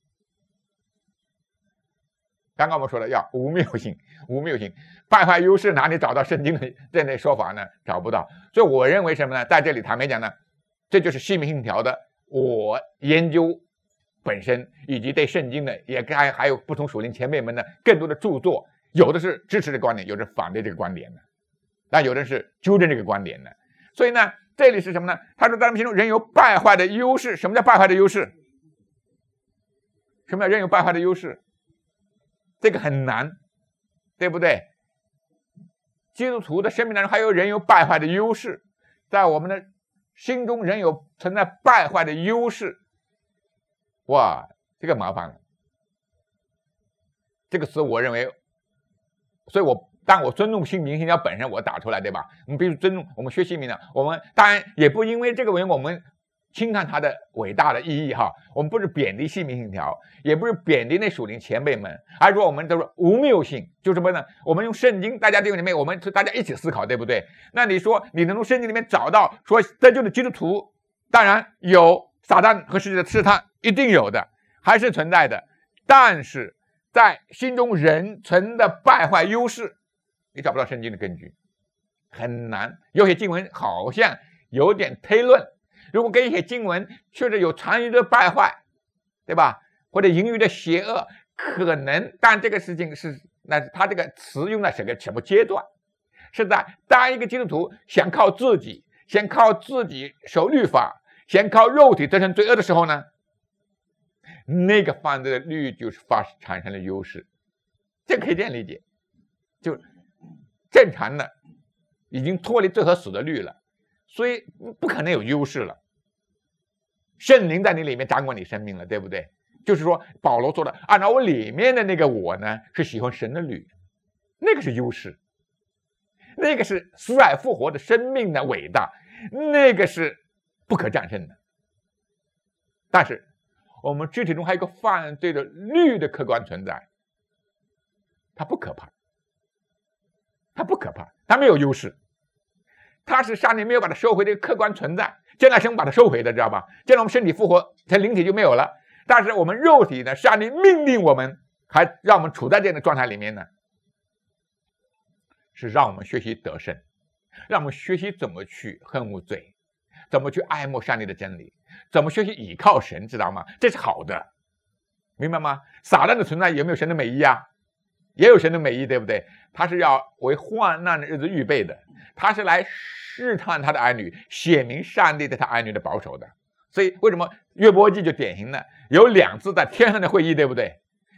刚刚我们说了要无谬性，无谬性，败坏优势哪里找到圣经的这类说法呢？找不到。所以我认为什么呢？在这里坦白讲呢，这就是西敏信条的我研究本身，以及对圣经的也还还有不同属灵前辈们的更多的著作。有的是支持这个观点，有的是反对这个观点的，但有的是纠正这个观点的。所以呢，这里是什么呢？他说在他们心中人有败坏的优势。什么叫败坏的优势？什么叫人有败坏的优势？这个很难，对不对？基督徒的生命当中还有人有败坏的优势，在我们的心中人有存在败坏的优势。哇，这个麻烦了。这个词我认为，所以我当我尊重西敏信条本身，我打出来，对吧？我们必须尊重我们学西敏的，我们当然也不因为这个原因我们轻看它的伟大的意义哈。我们不是贬低西敏信条，也不是贬低那属灵前辈们，而是说我们都是无谬性，就是什么呢？我们用圣经，大家这个里面我们大家一起思考，对不对？那你说你能从圣经里面找到说得救的基督徒，当然有撒旦和世界的试探，一定有的，还是存在的，但是在心中人存的败坏优势，你找不到圣经的根据，很难。有些经文好像有点推论，如果跟一些经文确实有残余的败坏，对吧？或者盈余的邪恶，可能，但这个事情是，那他这个词用在什么什么阶段？是在当一个基督徒想靠自己，想靠自己守律法，想靠肉体得成罪恶的时候呢？那个犯罪的律就是发产生了优势，这可以这样理解，就正常的已经脱离罪和死的律了，所以不可能有优势了。圣灵在你里面掌管你生命了，对不对？就是说保罗说的，按照我里面的那个我呢，是喜欢神的律，那个是优势，那个是死而复活的生命的伟大，那个是不可战胜的。但是我们肢体中还有一个犯罪的律的客观存在，它不可怕，它不可怕，它没有优势，它是上帝没有把它收回的一个客观存在，将来神把它收回的，知道吧？将来我们身体复活，它灵体就没有了。但是我们肉体呢，上帝命令我们，还让我们处在这样的状态里面呢，是让我们学习得胜，让我们学习怎么去恨恶罪，怎么去爱慕上帝的真理，怎么学习倚靠神，知道吗？这是好的，明白吗？撒旦的存在有没有神的美意啊？也有神的美意，对不对？他是要为患难的日子预备的，他是来试探他的儿女，显明上帝对他儿女的保守的。所以为什么约伯记就典型的有两次在天上的会议，对不对？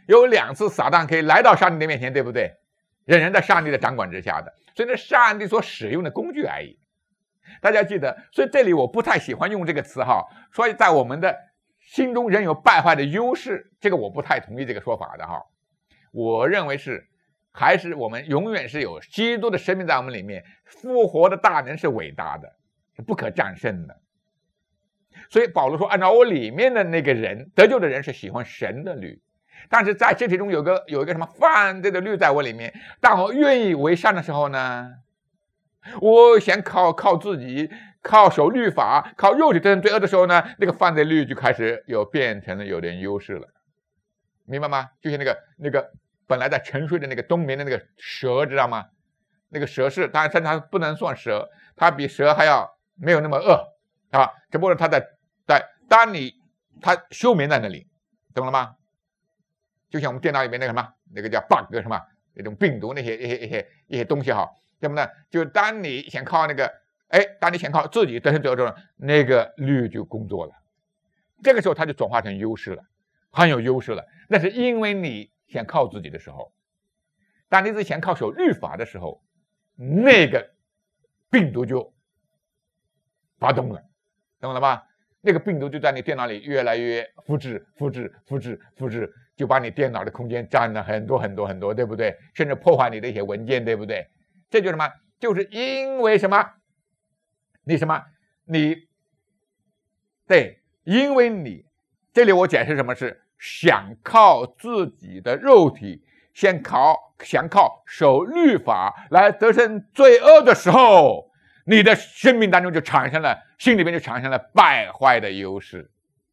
有两次撒旦可以来到上帝的面前，对不对？仍然在上帝的掌管之下的，所以呢，上帝所使用的工具而已。大家记得，所以这里我不太喜欢用这个词哈，所以在我们的心中仍有败坏的优势，这个我不太同意这个说法的哈。我认为是，还是我们永远是有基督的生命在我们里面，复活的大能是伟大的，是不可战胜的。所以保罗说，按照我里面的那个人，得救的人是喜欢神的律，但是在这其中有个有一个什么犯罪的律在我里面，当我愿意为善的时候呢，我想靠靠自己，靠守律法，靠肉体得胜罪恶的时候呢，那个犯罪律就开始有变成了有点优势了，明白吗？就像那个那个本来在沉睡的那个冬眠的那个蛇，知道吗？那个蛇是，当然它不能算蛇，它比蛇还要没有那么饿啊，只不过它在在当你它休眠在那里，懂了吗？就像我们电脑里面那个什么，那个叫 bug 什么那种病毒那些一些一些一些东西哈，对不对？就当你想靠那个，哎，当你想靠自己得胜之后，那个律就工作了，这个时候它就转化成优势了，很有优势了。那是因为你想靠自己的时候，当你是想靠守律法的时候，那个病毒就发动了，懂了吧？那个病毒就在你电脑里越来越复制、复制、复制、复制，就把你电脑的空间占了很多很多很多，对不对？甚至破坏你的一些文件，对不对？这就是什么？就是因为什么？你什么？你对，因为你这里我解释什么是想靠自己的肉体，想靠想靠守律法来得胜罪恶的时候，你的生命当中就产生了，心里面就产生了败坏的优势，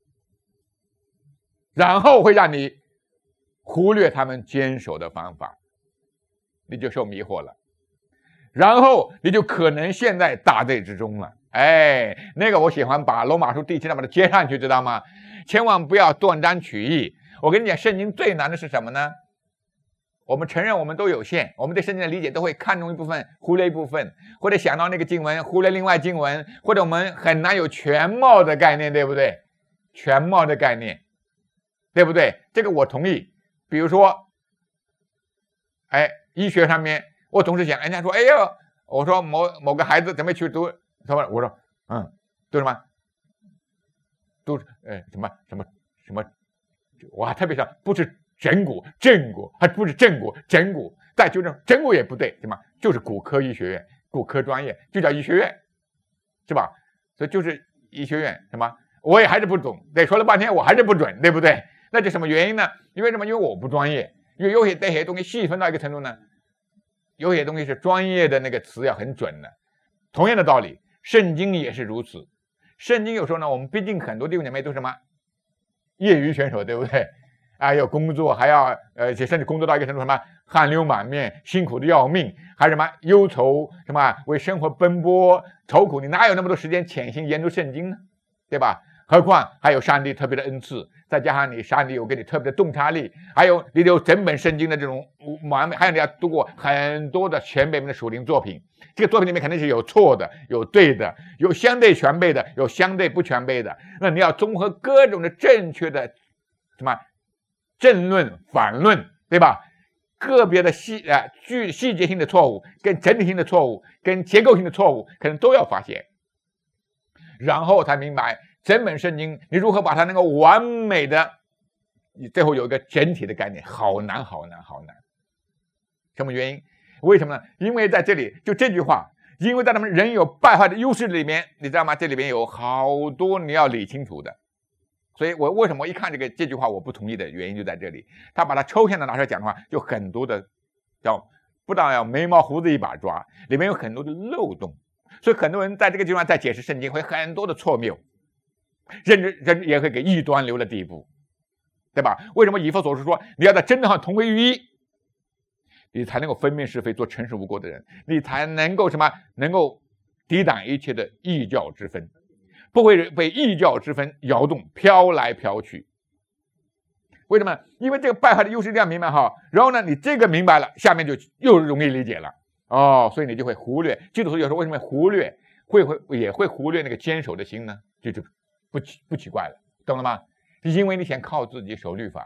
然后会让你忽略他们坚守的方法，你就受迷惑了，然后你就可能陷在大罪之中了。哎，那个我喜欢把罗马书第七章把它接上去，知道吗？千万不要断章取义。我跟你讲，圣经最难的是什么呢？我们承认我们都有限，我们对圣经的理解都会看重一部分，忽略一部分，或者想到那个经文，忽略另外经文，或者我们很难有全貌的概念，对不对？全貌的概念，对不对？这个我同意。比如说，哎，医学上面，我总是想，人家说，哎呦，我说某某个孩子准备去读什么，我说，嗯，读什么？读呃什么什么什么？我还特别想，不是整骨、正骨，还不是正骨、整骨，再纠正整骨也不对，对吗？就是骨科医学院，骨科专业就叫医学院，是吧？所以就是医学院，什么？我也还是不懂，对，说了半天我还是不准，对不对？那就什么原因呢？因为什么？因为我不专业，因为有些这些东西细分到一个程度呢，有些东西是专业的那个词要很准的。同样的道理，圣经也是如此。圣经有时候呢，我们毕竟很多弟兄姐妹都是什么业余选手，对不对？啊，有工作还要呃，甚至工作到一个程度什么汗流满面，辛苦的要命，还什么忧愁什么为生活奔波愁苦，你哪有那么多时间潜心研读圣经呢？对吧？何况还有上帝特别的恩赐，再加上你上帝有给你特别的洞察力，还有你有整本圣经的这种完美，还有你要读过很多的前辈们的属灵作品，这个作品里面肯定是有错的，有对的，有相对全备的，有相对不全备的。那你要综合各种的正确的什么正论、反论，对吧？个别的细啊具细节性的错误，跟整体性的错误，跟结构性的错误，可能都要发现，然后才明白整本圣经你如何把它能够完美的，你最后有一个整体的概念，好难好难好难。什么原因？为什么呢？因为在这里就这句话，因为在他们人有败坏的优势里面，你知道吗？这里面有好多你要理清楚的。所以我为什么一看这个这句话我不同意的原因就在这里，他把它抽象的拿出来讲的话，就很多的叫不但要眉毛胡子一把抓，里面有很多的漏洞，所以很多人在这个地方在解释圣经会很多的错谬，甚至甚至也会给异端留了地步，对吧？为什么以弗所书说你要在真正上同归于一，你才能够分辨是非，做诚实无过的人，你才能够什么能够抵挡一切的异教之分，不会被异教之分摇动飘来飘去。为什么？因为这个败坏的优势这样明白哈，然后呢，你这个明白了，下面就又容易理解了哦，所以你就会忽略。基督徒有时候为什么忽略，会会也会忽略那个坚守的心呢？这就不奇不奇怪了，懂了吗？因为你想靠自己守律法，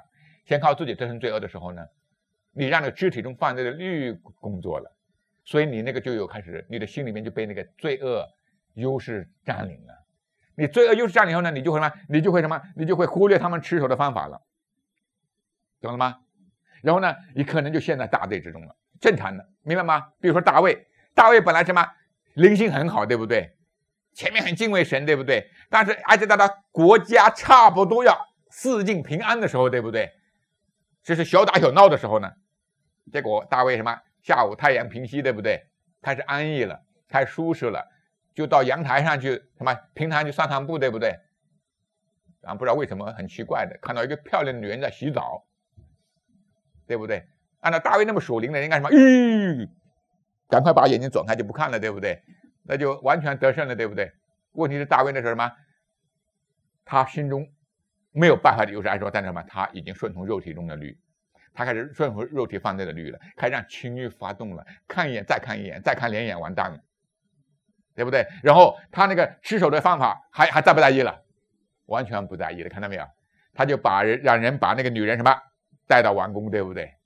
先靠自己得胜罪恶的时候呢，你让那个肢体中犯罪的律工作了，所以你那个就有开始，你的心里面就被那个罪恶优势占领了。你罪恶优势占领以后呢，你就会什么？你就会什么？你就会忽略他们持守的方法了，懂了吗？然后呢，你可能就陷在大罪之中了，正常的，明白吗？比如说大卫，大卫本来什么灵性很好，对不对？前面很敬畏神，对不对？但是而且到他国家差不多要四境平安的时候，对不对？这是小打小闹的时候呢，结果大卫什么？下午太阳平息，对不对？开始安逸了，开始舒适了，就到阳台上去什么平常去散散步，对不对？啊，不知道为什么很奇怪的，看到一个漂亮的女人在洗澡，对不对？按照大卫那么属灵的人干什么？咦，赶快把眼睛转开就不看了，对不对？那就完全得胜了，对不对？问题是大卫那时候什么？他心中没有办法的优势来说，但是什么？他已经顺从肉体中的律，他开始顺从肉体犯罪的律了，开始让情欲发动了，看一眼再看一眼，再看两眼完蛋了，对不对？然后他那个持守的方法还还在不在意了？完全不在意了，看到没有？他就把人让人把那个女人什么带到王宫，对不对？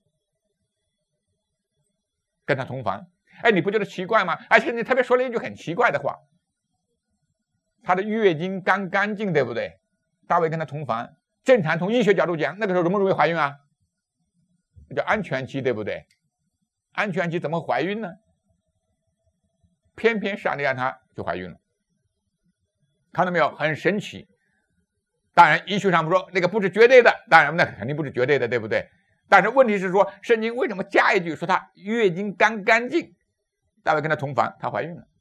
跟他同房。哎，你不觉得奇怪吗？而且你特别说了一句很奇怪的话，他的月经刚干净，对不对？大卫跟他同房，正常从医学角度讲，那个时候容不容易怀孕啊？那叫安全期，对不对？安全期怎么怀孕呢？偏偏上帝让他就怀孕了，看到没有？很神奇。当然，医学上不说那个不是绝对的，当然那肯定不是绝对的，对不对？但是问题是说，圣经为什么加一句说他月经刚干净？大卫跟他同房，她怀孕了。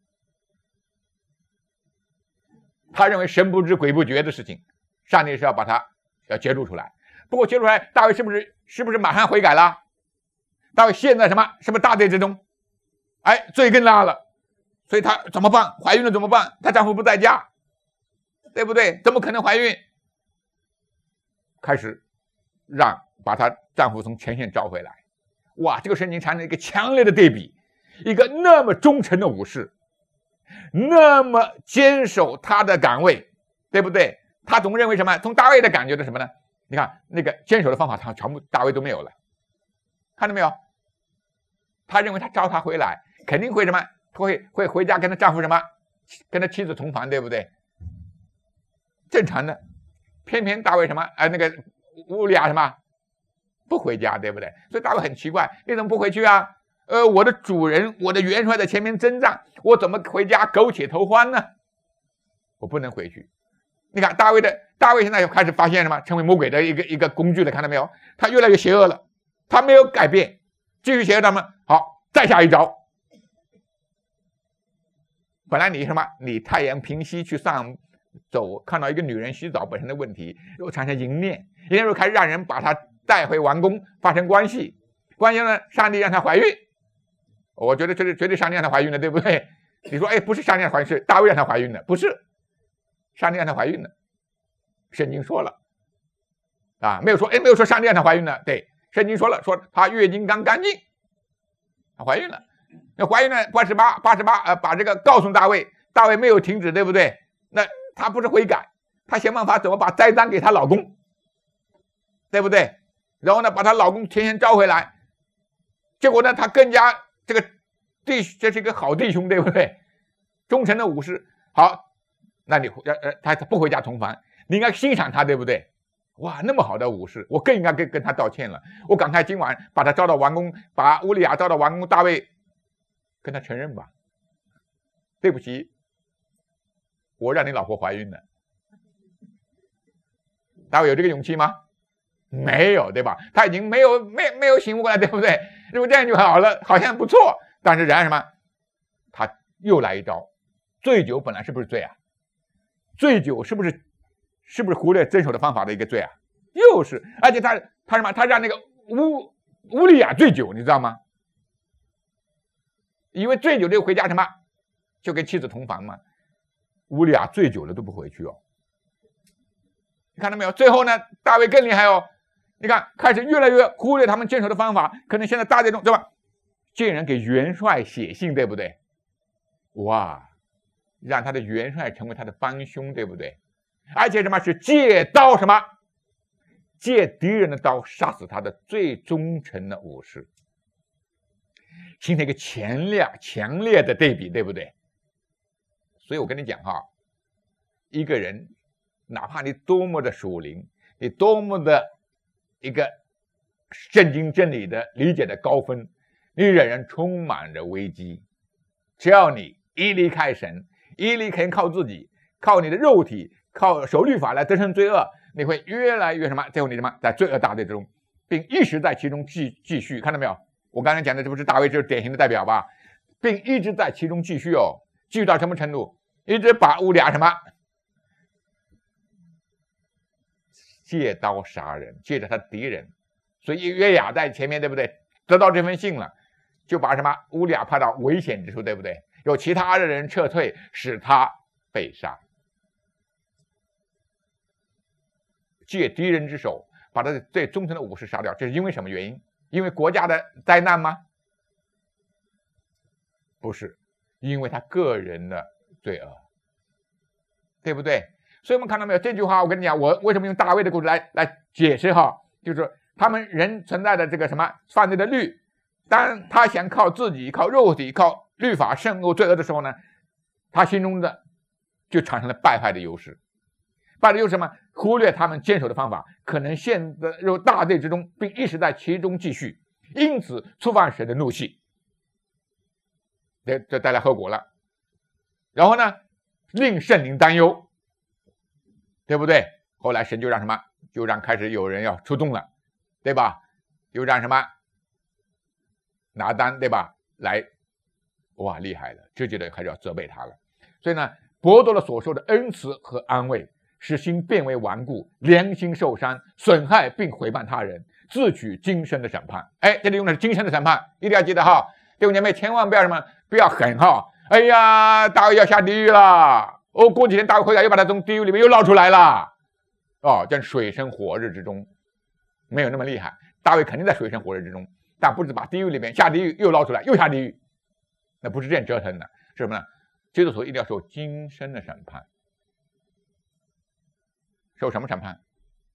他认为神不知鬼不觉的事情，上帝是要把他要揭露出来。不过揭露出来，大卫是不是是不是马上悔改了？大卫陷在什么什么大罪之中？哎，罪更大了，所以他怎么办？怀孕了怎么办？她丈夫不在家，对不对？怎么可能怀孕？开始让把她丈夫从前线召回来。哇，这个圣经产生一个强烈的对比。一个那么忠诚的武士，那么坚守他的岗位，对不对？他总认为什么？从大卫的感觉的什么呢？你看那个坚守的方法，他全部大卫都没有了，看到没有？他认为他召他回来，肯定会什么？会会回家跟他丈夫什么？跟他妻子同房，对不对？正常的，偏偏大卫什么？哎、呃，那个乌利亚什么不回家，对不对？所以大卫很奇怪，你怎么不回去啊？呃，我的主人，我的元帅在前面征战，我怎么回家苟且偷欢呢？我不能回去。你看大卫的大卫现在又开始发现什么？成为魔鬼的一个一个工具了，看到没有？他越来越邪恶了，他没有改变，继续邪恶他们。好，再下一招。本来你什么？你太阳平息去上走，看到一个女人洗澡本身的问题，又产生淫念，淫念又开始让人把她带回王宫发生关系，关系呢，上帝让她怀孕。我觉得这是绝对上帝让她怀孕的，对不对？你说，哎，不是上帝让她怀孕，是大卫让她怀孕的，不是上帝让她怀孕的。圣经说了，啊，没有说，哎，没有说上帝让她怀孕的，对，圣经说了，说她月经刚干净，她怀孕了。那怀孕了八十八八十八，呃，把这个告诉大卫，大卫没有停止，对不对？那她不是悔改，她想办法怎么把栽赃给她老公，对不对？然后呢，把她老公天天招回来，结果呢，她更加。这个弟，这是一个好弟兄，对不对？忠诚的武士。好，那你呃呃，他他不回家同房，你应该欣赏他，对不对？哇，那么好的武士，我更应该跟跟他道歉了。我赶快今晚把他招到王宫，把乌利亚招到王宫，大卫跟他承认吧。对不起，我让你老婆怀孕了。大卫有这个勇气吗？没有，对吧？他已经没有没没有醒悟过来，对不对？如果这样就好了，好像不错。但是然而什么？他又来一招，醉酒本来是不是罪啊？醉酒是不是是不是忽略遵守的方法的一个罪啊？又是，而且他他什么？他让那个乌乌利亚醉酒，你知道吗？因为醉酒就回家什么？就跟妻子同房嘛。乌利亚醉酒了都不回去哦。你看到没有？最后呢，大卫更厉害哦。你看，开始越来越忽略他们坚守的方法，可能现在大队中，对吧？竟然给元帅写信，对不对？哇，让他的元帅成为他的帮凶，对不对？而且什么是借刀什么借敌人的刀杀死他的最忠诚的武士，形成一个强烈强烈的对比，对不对？所以我跟你讲哈，一个人哪怕你多么的属灵，你多么的一个圣经真理的理解的高分，你仍然充满着危机。只要你一离开神，一离开靠自己，靠你的肉体，靠守律法来得胜罪恶，你会越来越什么？最后你什么？在罪恶大队之中，并一直在其中继继续。看到没有？我刚才讲的这不是大卫，就是典型的代表吧？并一直在其中继续哦，继续到什么程度？一直把乌利亚什么？借刀杀人，借着他敌人。所以约雅在前面，对不对？得到这封信了，就把什么乌利亚派到危险之处，对不对？有其他的人撤退，使他被杀。借敌人之手，把他最忠诚的武士杀掉，这是因为什么原因？因为国家的灾难吗？不是，因为他个人的罪恶，对不对？所以我们看到没有这句话，我跟你讲，我为什么用大卫的故事来来解释哈，就是说他们人存在的这个什么犯罪的律，当他想靠自己、靠肉体、靠律法胜过罪恶的时候呢，他心中的就产生了败坏的优势。败的优势什么？忽略他们坚守的方法，可能陷入大罪之中，并一直在其中继续，因此触犯神的怒气，这这带来后果了。然后呢，令圣灵担忧，对不对？后来神就让什么？就让开始有人要出动了，对吧？就让什么拿单，对吧？来，哇，厉害了，直接的开始要责备他了。所以呢，剥夺了所受的恩慈和安慰，使心变为顽固，良心受伤，损害并毁谤他人，自取今生的审判。哎，这里用的是今生的审判，一定要记得哈，弟兄姐妹，千万不要什么，不要狠哈。哎呀，大卫要下地狱了，哦，过几天大卫悔改又把他从地狱里面又捞出来了，哦，像水深火热之中，没有那么厉害。大卫肯定在水深火热之中，但不是把地狱里面下地狱又捞出来又下地狱，那不是这样折腾的，是什么呢？基督徒一定要受今生的审判。受什么审判？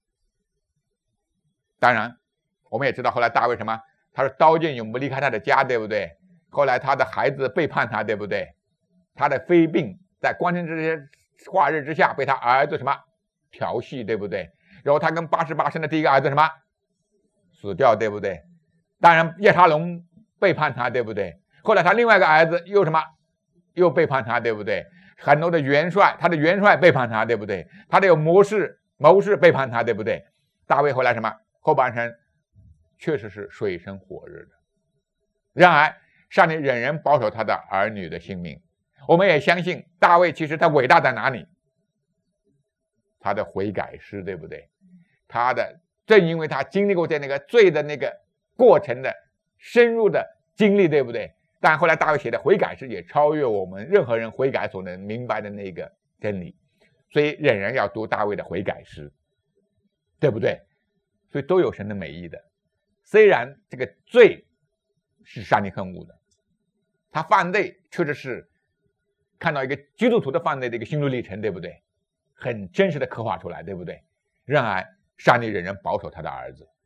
当然我们也知道后来大卫什么，他说刀剑永不离开他的家，对不对？后来他的孩子背叛他，对不对？他的妃嫔在光天这些化日之下被他儿子什么调戏，对不对？然后他跟八十八生的第一个儿子什么死掉，对不对？当然叶叉龙背叛他，对不对？后来他另外一个儿子又什么又背叛他，对不对？很多的元帅，他的元帅背叛他，对不对？他的有谋士谋士背叛他，对不对？大卫后来什么后半生确实是水深火热的。然而上帝仍然保守他的儿女的性命。我们也相信大卫其实他伟大在哪里？他的悔改诗，对不对？他的正因为他经历过在那个罪的那个过程的深入的经历，对不对？但后来大卫写的悔改诗也超越我们任何人悔改所能明白的那个真理，所以仍然要读大卫的悔改诗，对不对？所以都有神的美意的。虽然这个罪是上帝恨恶的，他犯罪确实是看到一个基督徒的犯罪的一个心路历程，对不对？很真实的刻画出来，对不对？然而上帝仍然保守他的儿子，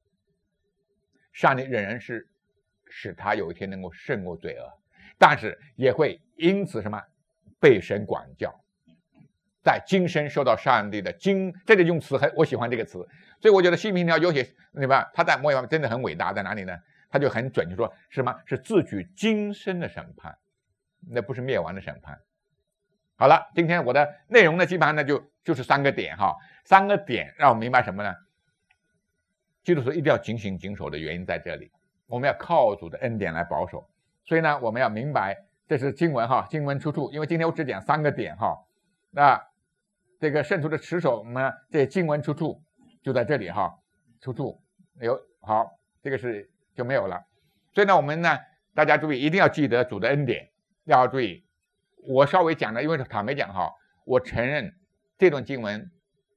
上帝仍然是使他有一天能够胜过罪恶，但是也会因此什么被神管教，在今生受到上帝的今，这里用词很我喜欢这个词，所以我觉得新平条尤其对吧？他在某一方面真的很伟大，在哪里呢？他就很准，就说什么是自取今生的审判，那不是灭亡的审判。好了，今天我的内容呢，基本上呢就就是三个点哈，三个点让我明白什么呢？基督徒一定要警醒谨守的原因在这里，我们要靠主的恩典来保守。所以呢，我们要明白这是经文哈，经文出处。因为今天我只讲三个点哈，那这个圣徒的持守呢，这经文出处就在这里哈，出处有好，这个是就没有了。所以呢，我们呢，大家注意，一定要记得主的恩典，要注意。我稍微讲了，因为坦白讲哈，我承认这段经文，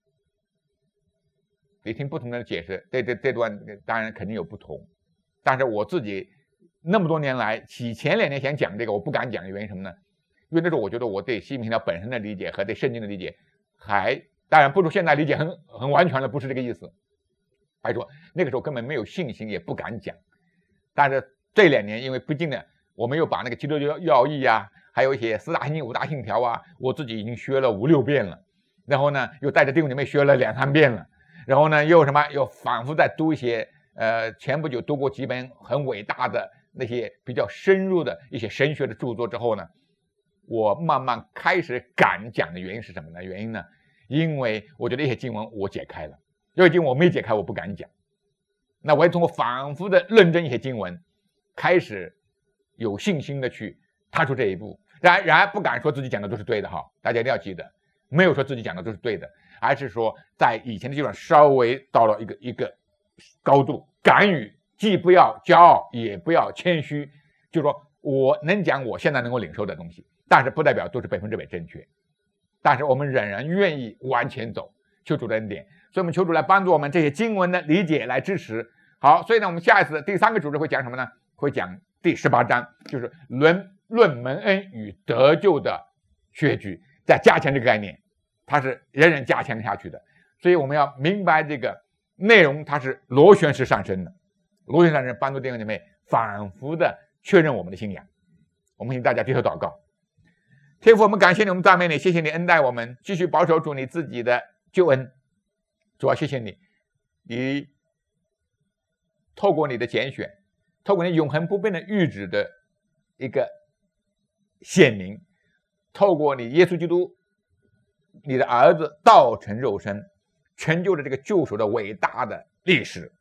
你听不同的解释，这这这段当然肯定有不同，但是我自己那么多年来，起前两年想讲这个，我不敢讲的原因什么呢？因为那时候我觉得我对新平条本身的理解和对圣经的理解，还当然不如现在理解很很完全了，不是这个意思。 拜托，那个时候根本没有信心，也不敢讲。但是这两年，因为毕竟呢，我们又把那个基督教要义啊，还有一些四大信经、五大信条啊，我自己已经学了五六遍了。然后呢，又带着弟兄姐妹学了两三遍了。然后呢，又什么，又反复在读一些，呃，前不久读过几本很伟大的那些比较深入的一些神学的著作之后呢，我慢慢开始敢讲的原因是什么呢？原因呢，因为我觉得一些经文我解开了，有些经文我没解开，我不敢讲。那我也通过反复的认真一些经文，开始有信心的去踏出这一步。然然而不敢说自己讲的都是对的哈，大家一定要记得，没有说自己讲的都是对的，而是说在以前的基础上稍微到了一个一个高度，敢于既不要骄傲，也不要谦虚，就是说我能讲我现在能够领受的东西，但是不代表都是百分之百正确。但是我们仍然愿意往前走，求主的恩典。所以我们求主来帮助我们这些经文的理解，来支持。好，所以呢，我们下一次第三个主题会讲什么呢？会讲第十八章，就是论论蒙恩与得救的学句，再加强这个概念，它是人人加强下去的。所以我们要明白这个内容，它是螺旋式上升的，螺旋上升帮助弟兄姐妹反复的确认我们的信仰。我们请大家低头祷告。天父，我们感谢你，我们赞美你，谢谢你恩待我们，继续保守主你自己的救恩。主啊，谢谢你，你透过你的拣选，透过你永恒不变的谕旨的一个显明，透过你耶稣基督你的儿子道成肉身，成就了这个救赎的伟大的历史，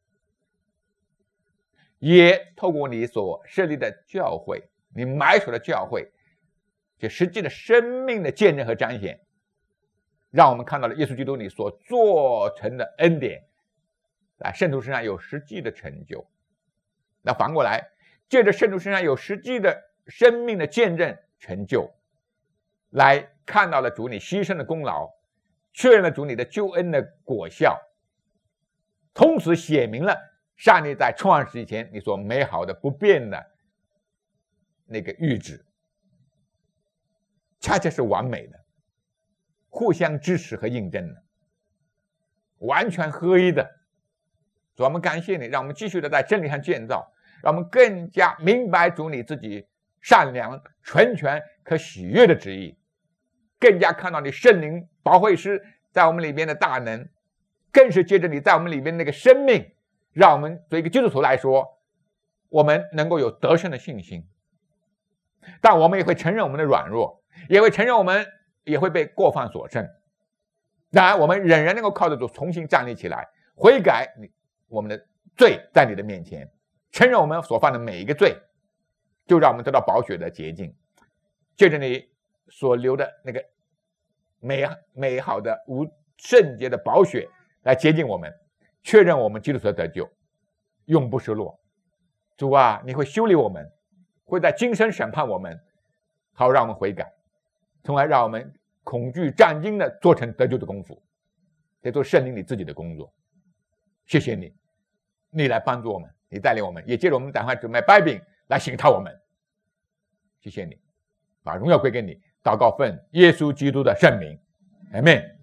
也透过你所设立的教会，你埋首的教会，这实际的生命的见证和彰显，让我们看到了耶稣基督你所做成的恩典在圣徒身上有实际的成就。那反过来，借着圣徒身上有实际的生命的见证成就，来看到了主你牺牲的功劳，确认了主你的救恩的果效，同时写明了上帝在创世以前你所美好的不变的那个预旨，恰恰是完美的，互相支持和印证的，完全合一的。主，我们感谢你，让我们继续的在真理上建造，让我们更加明白主你自己善良、纯全、可喜悦的旨意，更加看到你圣灵保惠师在我们里边的大能，更是借着你在我们里边那个生命，让我们作为一个基督徒来说，我们能够有得胜的信心。但我们也会承认我们的软弱，也会承认我们也会被过犯所胜，然而我们仍然能够靠着主重新站立起来，悔改我们的罪在你的面前，承认我们所犯的每一个罪，就让我们得到宝血的洁净，借着你所流的那个美美好的无圣洁的宝血来洁净我们，确认我们基督徒的得救，永不失落。主啊，你会修理我们，会在今生审判我们，好让我们悔改，从而让我们恐惧战惊的做成得救的功夫，得做圣灵你自己的工作。谢谢你，你来帮助我们，你带领我们，也借着我们赶快准备掰饼来醒察我们。谢谢你，把荣耀归给你，祷告奉耶稣基督的圣名，阿们。